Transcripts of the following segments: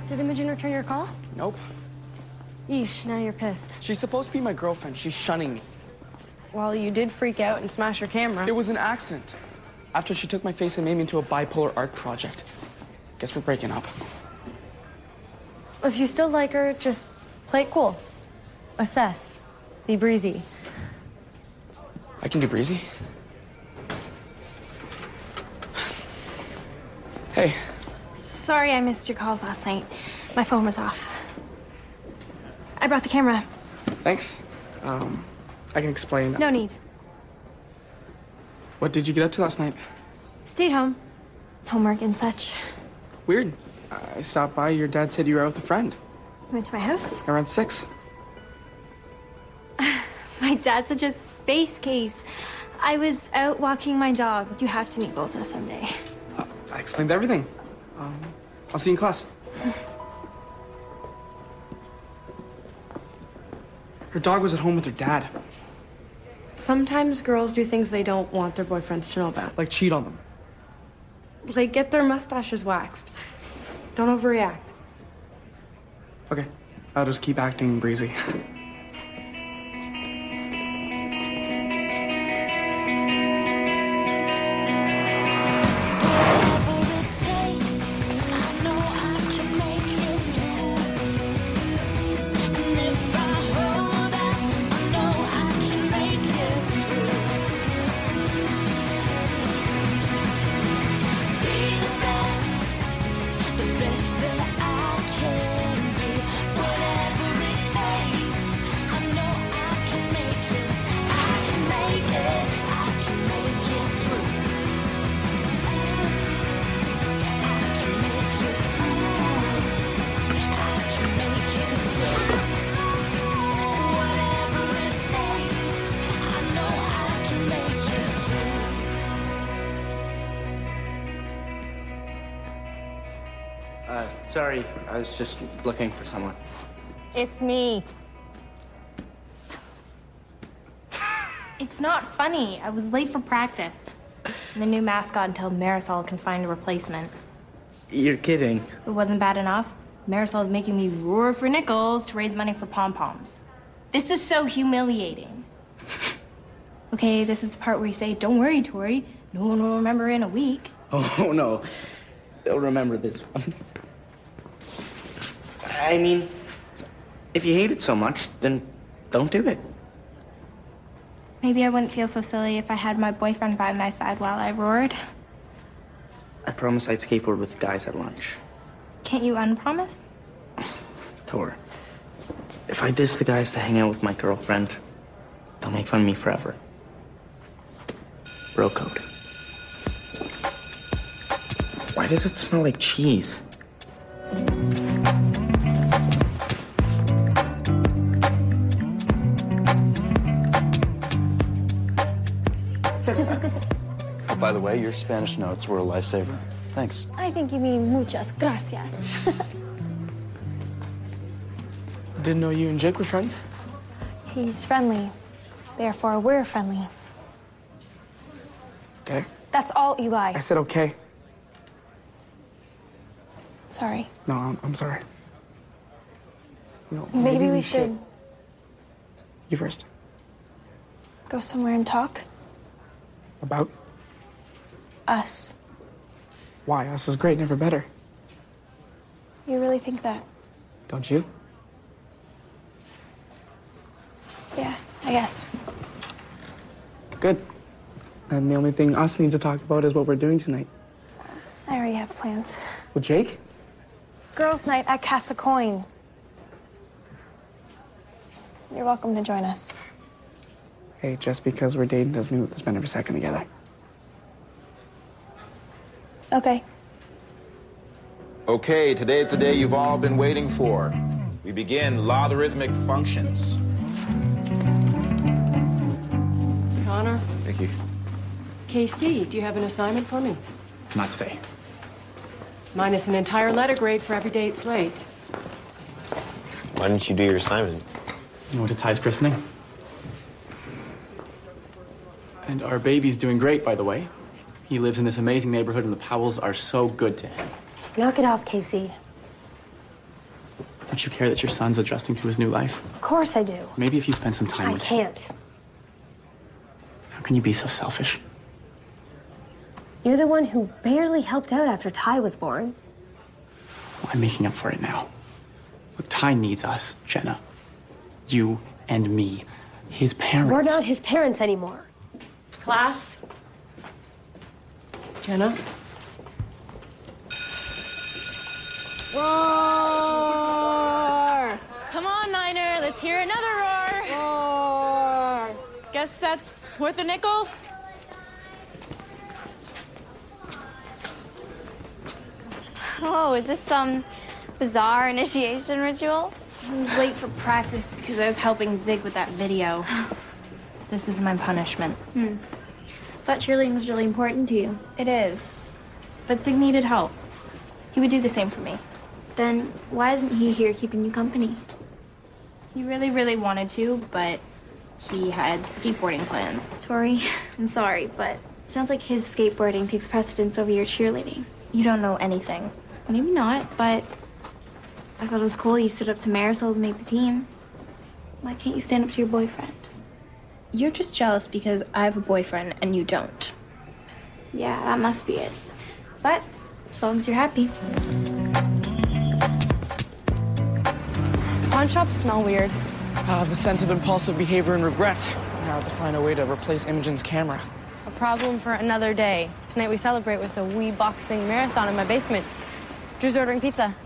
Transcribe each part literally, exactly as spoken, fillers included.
Did Imogen return your call? Nope. Yeesh, now you're pissed. She's supposed to be my girlfriend. She's shunning me. Well, you did freak out and smash your camera. It was an accident. After she took my face and made me into a bipolar art project. Guess we're breaking up. If you still like her, just play it cool. Assess. Be breezy. I can be breezy. Hey. Sorry I missed your calls last night. My phone was off. I brought the camera. Thanks. Um, I can explain. No need. What did you get up to last night? Stayed home. Homework and such. Weird. I stopped by. Your dad said you were out with a friend. Went to my house. Around six. My dad's such a space case. I was out walking my dog. You have to meet Volta someday. Uh, that explains everything. Um, I'll see you in class. Her dog was at home with her dad. Sometimes girls do things they don't want their boyfriends to know about. Like cheat on them. Like get their mustaches waxed. Don't overreact. Okay. I'll just keep acting breezy. Uh, sorry, I was just looking for someone. It's me. It's not funny. I was late for practice. And the new mascot until Marisol can find a replacement. You're kidding. It wasn't bad enough. Marisol is making me roar for nickels to raise money for pom-poms. This is so humiliating. Okay, this is the part where you say, don't worry, Tori. No one will remember in a week. Oh, no. They'll remember this one. I mean, if you hate it so much, then don't do it. Maybe I wouldn't feel so silly if I had my boyfriend by my side while I roared. I promised I'd skateboard with guys at lunch. Can't you unpromise? Tor, if I diss the guys to hang out with my girlfriend, they'll make fun of me forever. Bro code. Why does it smell like cheese? Oh, by the way, your Spanish notes were a lifesaver. Thanks. I think you mean muchas gracias. Didn't know you and Jake were friends. He's friendly. Therefore, we're friendly. Okay. That's all, Eli. I said okay. Sorry. No, I'm, I'm sorry. No, Maybe, maybe we, we should... should... You first. Go somewhere and talk? About? Us. Why? Us is great, never better. You really think that? Don't you? Yeah, I guess. Good. And the only thing us needs to talk about is what we're doing tonight. I already have plans. With Jake? Girls' night at Casa Coin. You're welcome to join us. Hey, just because we're dating doesn't mean we have to spend every second together. Okay. Okay, today it's the day you've all been waiting for. We begin logarithmic functions. Connor? Thank you. K C, do you have an assignment for me? Not today. Minus an entire letter grade for every day it's late. Why didn't you do your assignment? You went to Ty's christening? And our baby's doing great, by the way. He lives in this amazing neighborhood, and the Powells are so good to him. Knock it off, Casey. Don't you care that your son's adjusting to his new life? Of course I do. Maybe if you spend some time I with him. can't. How can you be so selfish? You're the one who barely helped out after Ty was born. Well, I'm making up for it now. Look, Ty needs us, Jenna. You and me. His parents. We're not his parents anymore. Class? Jenna? Roar! Come on, Niner, let's hear another roar. Roar! Guess that's worth a nickel? Oh, is this some bizarre initiation ritual? I was late for practice because I was helping Zig with that video. This is my punishment. Hmm. Thought cheerleading was really important to you. It is. But Zig needed help. He would do the same for me. Then why isn't he here keeping you company? He really, really wanted to, but he had skateboarding plans. Tori, I'm sorry, but it sounds like his skateboarding takes precedence over your cheerleading. You don't know anything. Maybe not, but I thought it was cool you stood up to Marisol to make the team. Why can't you stand up to your boyfriend? You're just jealous because I have a boyfriend and you don't. Yeah, that must be it. But as long as you're happy. Pawn shops smell weird. Ah, the scent of impulsive behavior and regret. Now I have to find a way to replace Imogen's camera. A problem for another day. Tonight we celebrate with a wee boxing marathon in my basement. Drew's ordering pizza.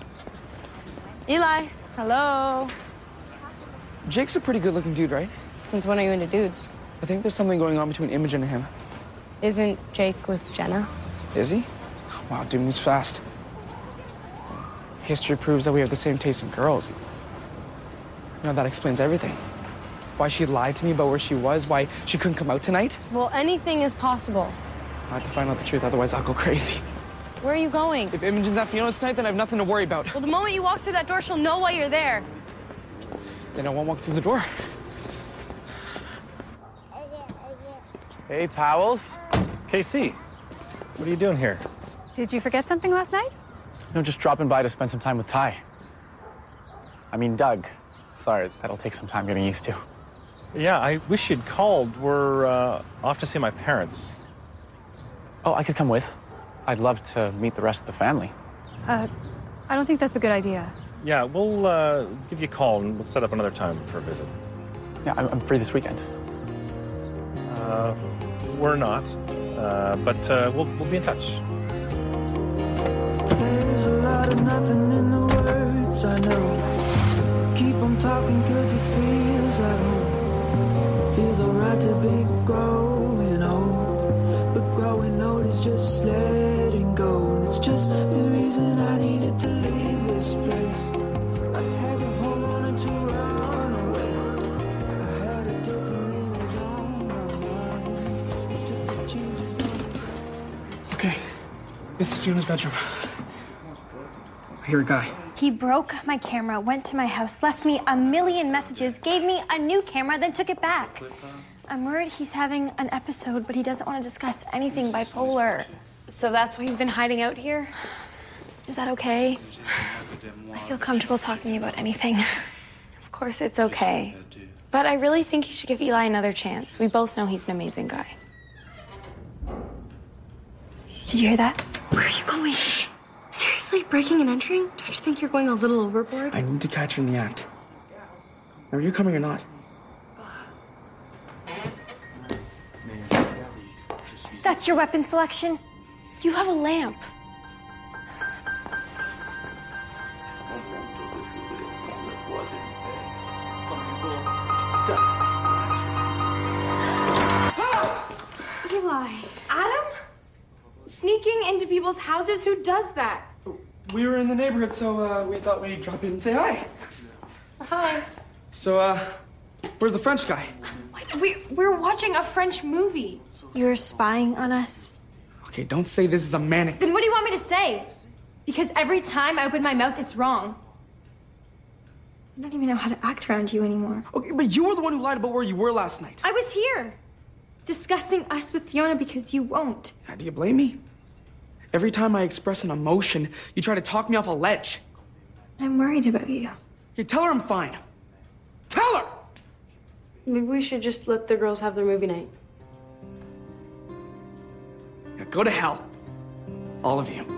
Eli, hello. Jake's a pretty good-looking dude, right? Since when are you into dudes? I think there's something going on between Imogen and him. Isn't Jake with Jenna? Is he? Wow, dude moves fast. History proves that we have the same taste in girls. You know, that explains everything. Why she lied to me about where she was, why she couldn't come out tonight. Well, anything is possible. I have to find out the truth, otherwise I'll go crazy. Where are you going? If Imogen's at Fiona's tonight, then I have nothing to worry about. Well, the moment you walk through that door, she'll know why you're there. Then I won't walk through the door. Hey, Powells. K C, what are you doing here? Did you forget something last night? No, just dropping by to spend some time with Ty. I mean, Doug. Sorry, that'll take some time getting used to. Yeah, I wish you'd called. We're uh, off to see my parents. Oh, I could come with. I'd love to meet the rest of the family. Uh, I don't think that's a good idea. Yeah, we'll uh, give you a call and we'll set up another time for a visit. Yeah, I'm, I'm free this weekend. Uh, we're not, uh, but uh, we'll, we'll be in touch. There's a lot of nothing in the words I know. Keep on talking cause it feels like home. It feels alright to be growing old. But growing old is just letting go. And it's just the reason I needed to leave this place. I had to hold on to run away. I had a different image on my mind. It's just the changes on. Okay, this is Fiona's bedroom. I hear a guy. He broke my camera, went to my house, left me a million messages, gave me a new camera, then took it back. I'm worried he's having an episode, but he doesn't want to discuss anything bipolar. So that's why you've been hiding out here? Is that okay? I feel comfortable talking to you about anything. Of course it's okay. But I really think you should give Eli another chance. We both know he's an amazing guy. Did you hear that? Where are you going? Seriously, breaking and entering? Don't you think you're going a little overboard? I need to catch her in the act. Now, are you coming or not? That's your weapon selection? You have a lamp. Eli. Adam? Sneaking into people's houses? Who does that? We were in the neighborhood, so uh, we thought we'd drop in and say hi. Hi. So, uh, where's the French guy? What? We, we're watching a French movie. You were spying on us? Okay, don't say this is a manic. Then what do you want me to say? Because every time I open my mouth, it's wrong. I don't even know how to act around you anymore. Okay, but you were the one who lied about where you were last night. I was here, discussing us with Fiona because you won't. How do you blame me? Every time I express an emotion, you try to talk me off a ledge. I'm worried about you. Okay, tell her I'm fine. Tell her! Maybe we should just let the girls have their movie night. Yeah, go to hell. All of you.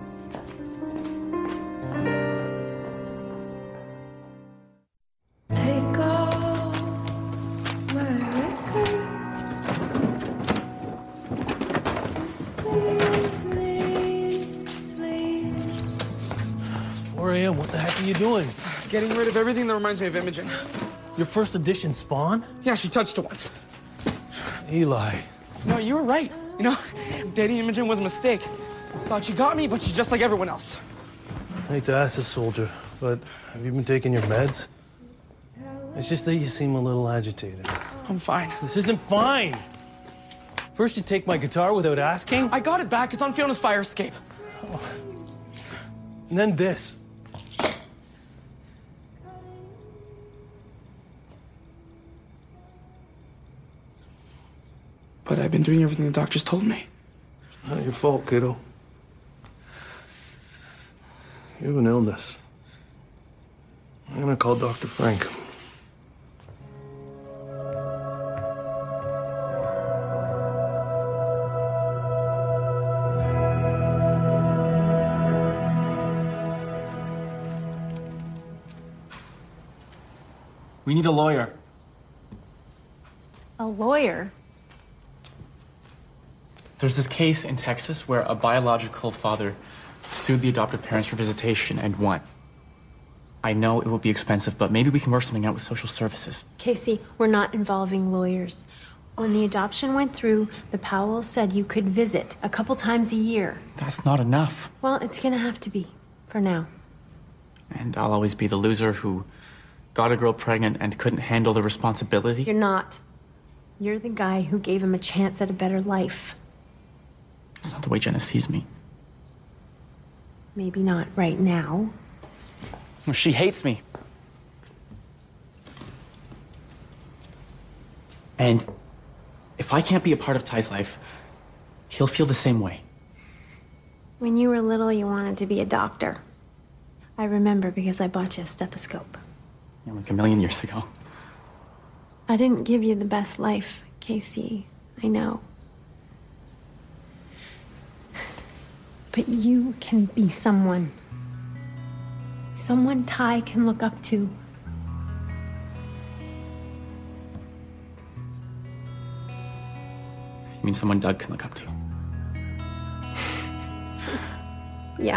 Take all my records. Just leave me sleep. four a m What the heck are you doing? Getting rid of everything that reminds me of Imogen. Your first edition Spawn? Yeah, she touched it once. Eli. No, you were right. You know, dating Imogen was a mistake. Thought she got me, but she's just like everyone else. I hate to ask this, soldier, but have you been taking your meds? It's just that you seem a little agitated. I'm fine. This isn't fine. First you take my guitar without asking. I got it back. It's on Fiona's fire escape. Oh. And then this. But I've been doing everything the doctors told me. Not your fault, kiddo. You have an illness. I'm gonna call Doctor Frank. We need a lawyer. A lawyer? There's this case in Texas where a biological father sued the adoptive parents for visitation and won. I know it will be expensive, but maybe we can work something out with social services. Casey, we're not involving lawyers. When the adoption went through, the Powells said you could visit a couple times a year. That's not enough. Well, it's gonna have to be, for now. And I'll always be the loser who got a girl pregnant and couldn't handle the responsibility. You're not. You're the guy who gave him a chance at a better life. It's not the way Jenna sees me. Maybe not right now. Well, she hates me. And if I can't be a part of Ty's life, he'll feel the same way. When you were little, you wanted to be a doctor. I remember because I bought you a stethoscope. Yeah, like a million years ago. I didn't give you the best life, Casey. I know. But you can be someone. Someone Ty can look up to. You mean someone Doug can look up to? Yeah.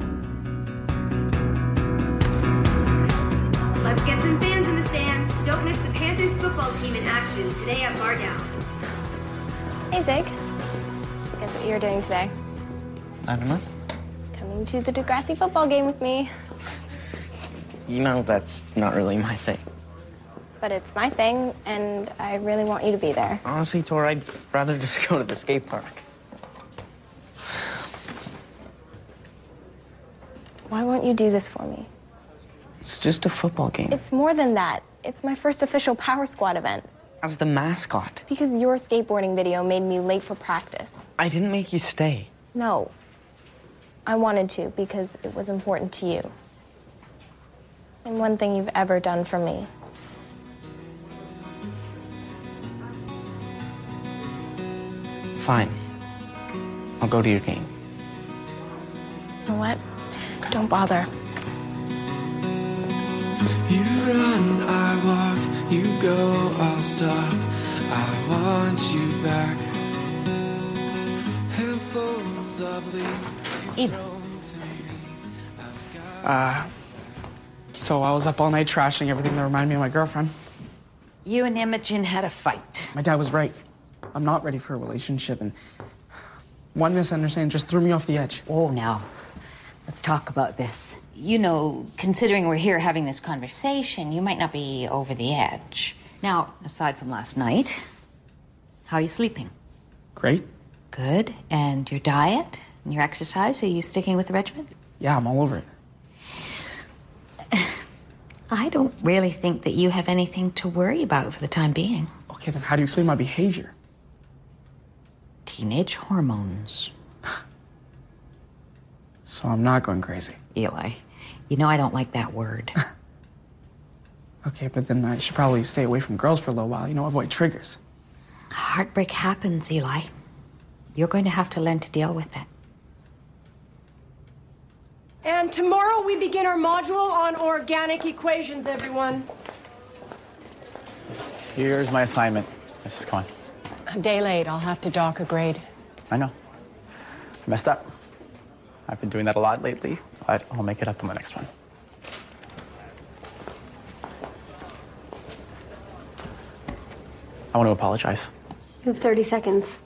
Let's get some fans in the stands. Don't miss the Panthers football team in action today at Bar Down. Hey, Zig. Guess what you're doing today? I don't know. Coming to the Degrassi football game with me. You know, that's not really my thing. But it's my thing, and I really want you to be there. Honestly, Tor, I'd rather just go to the skate park. Why won't you do this for me? It's just a football game. It's more than that. It's my first official Power Squad event. As the mascot. Because your skateboarding video made me late for practice. I didn't make you stay. No. I wanted to because it was important to you. And one thing you've ever done for me. Fine. I'll go to your game. You know what? Don't bother. You run, I walk, you go, I'll stop. I want you back. Handfuls of leaves. Uh, so I was up all night trashing everything that reminded me of my girlfriend. You and Imogen had a fight. My dad was right. I'm not ready for a relationship, and one misunderstanding just threw me off the edge. Oh, now, let's talk about this. You know, considering we're here having this conversation, you might not be over the edge. Now, aside from last night, how are you sleeping? Great. Good. And your diet and your exercise, are you sticking with the regimen? Yeah, I'm all over it. I don't really think that you have anything to worry about for the time being. Okay, then how do you explain my behavior? Teenage hormones. So I'm not going crazy. Eli, you know I don't like that word. Okay, but then I should probably stay away from girls for a little while, you know, avoid triggers. Heartbreak happens, Eli. You're going to have to learn to deal with it. And tomorrow we begin our module on organic equations, everyone. Here's my assignment, Missus Cohen. A day late. I'll have to dock a grade. I know. I messed up. I've been doing that a lot lately, but I'll make it up on the next one. I want to apologize. You have thirty seconds.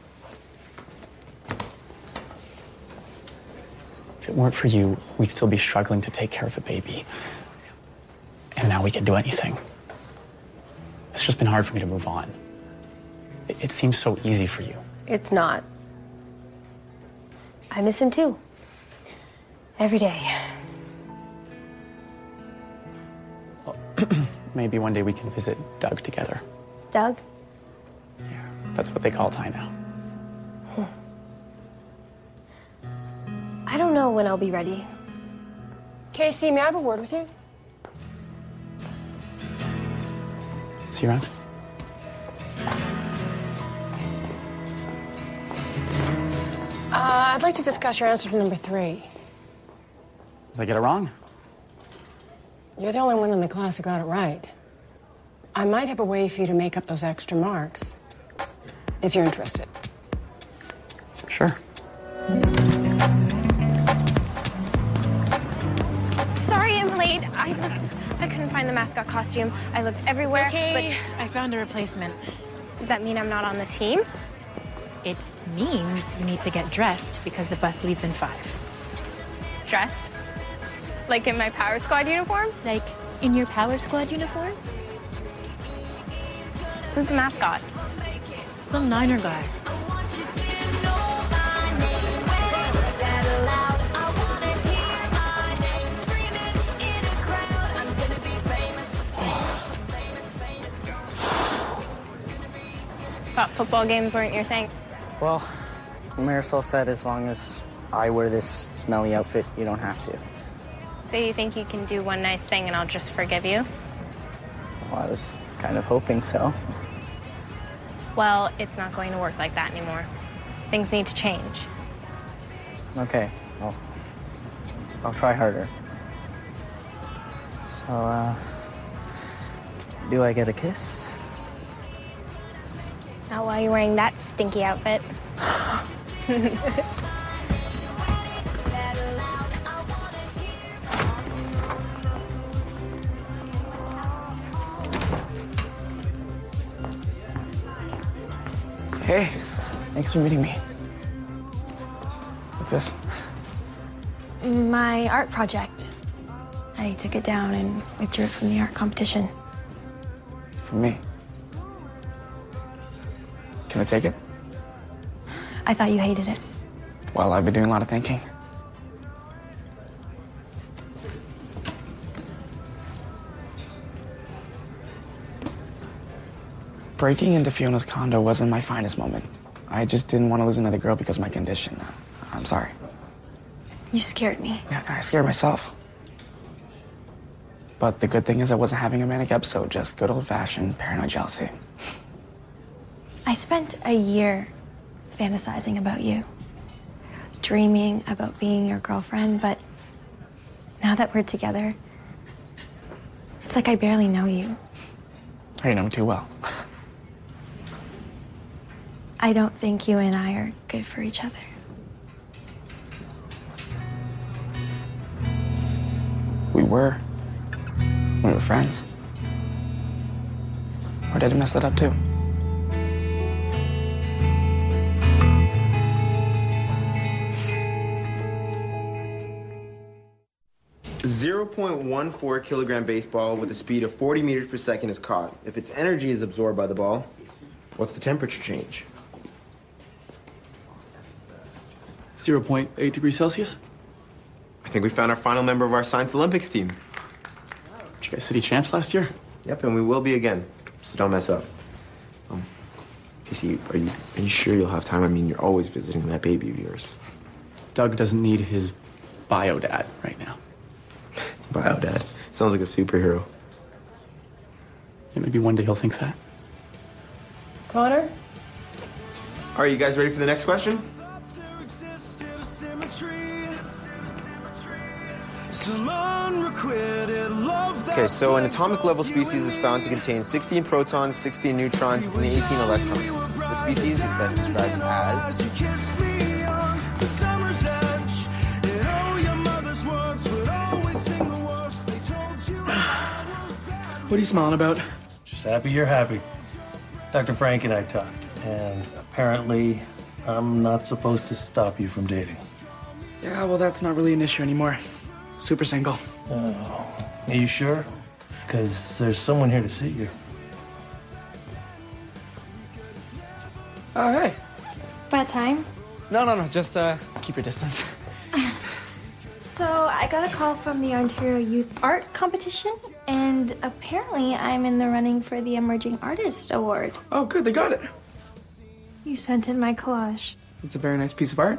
If it weren't for you, we'd still be struggling to take care of a baby. And now we can do anything. It's just been hard for me to move on. It, it seems so easy for you. It's not. I miss him too. Every day. Maybe one day we can visit Doug together. Doug? That's what they call Ty now. I don't know when I'll be ready. Casey, may I have a word with you? See you around. Uh, I'd like to discuss your answer to number three. Did I get it wrong? You're the only one in the class who got it right. I might have a way for you to make up those extra marks, if you're interested. Sure. Sorry I'm late. I looked, I couldn't find the mascot costume. I looked everywhere. It's okay. But I found a replacement. does that mean I'm not on the team? It means you need to get dressed because the bus leaves in five. Dressed? Like in my Power Squad uniform? Like in your Power Squad uniform? Who's the mascot? Some Niner guy. Thought football games weren't your thing. Well, Marisol said as long as I wear this smelly outfit, you don't have to. So you think you can do one nice thing and I'll just forgive you? Well, I was kind of hoping so. Well, it's not going to work like that anymore. Things need to change. Okay, well, I'll try harder. So, uh, do I get a kiss? Not while you're wearing that stinky outfit. Hey, thanks for meeting me. What's this? My art project. I took it down and withdrew it from the art competition. From me. Can I take it? I thought you hated it. Well, I've been doing a lot of thinking. Breaking into Fiona's condo wasn't my finest moment. I just didn't want to lose another girl because of my condition. I'm sorry. You scared me. Yeah, I scared myself. But the good thing is I wasn't having a manic episode, just good old-fashioned paranoid jealousy. I spent a year fantasizing about you, dreaming about being your girlfriend, but now that we're together, it's like I barely know you. I know me too well. I don't think you and I are good for each other. We were. We were friends. Or did I mess that up too? zero point one four kilogram baseball with a speed of forty meters per second is caught. If its energy is absorbed by the ball, what's the temperature change? zero point eight degrees Celsius? I think we found our final member of our Science Olympics team. Did you guys city champs last year? Yep, and we will be again, so don't mess up. Um, Casey, are you, are you sure you'll have time? I mean, you're always visiting that baby of yours. Doug doesn't need his bio dad right now. Bio dad. Sounds like a superhero. Yeah, maybe one day he'll think that. Connor? All right, you guys ready for the next question? Okay, so an atomic level species is found to contain sixteen protons, sixteen neutrons, and eighteen electrons. The species is best described as... What are you smiling about? Just happy you're happy. Doctor Frank and I talked, and apparently I'm not supposed to stop you from dating. Yeah, well, that's not really an issue anymore. Super single. Oh, are you sure? Because there's someone here to see you. Oh, hey. Bad time? No, no, no, just uh, keep your distance. So I got a call from the Ontario Youth Art Competition, and apparently I'm in the running for the Emerging Artist Award. Oh, good, they got it. You sent in my collage. It's a very nice piece of art.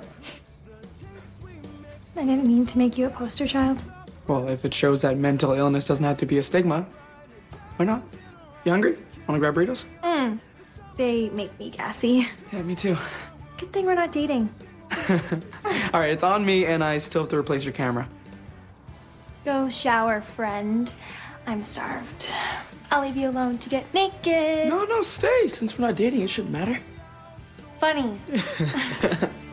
I didn't mean to make you a poster child. Well, if it shows that mental illness doesn't have to be a stigma, why not? You hungry? Want to grab burritos? Mm. They make me gassy. Yeah, me too. Good thing we're not dating. All right, it's on me, and I still have to replace your camera. Go shower, friend. I'm starved. I'll leave you alone to get naked. No, no, stay. Since we're not dating, it shouldn't matter. Funny.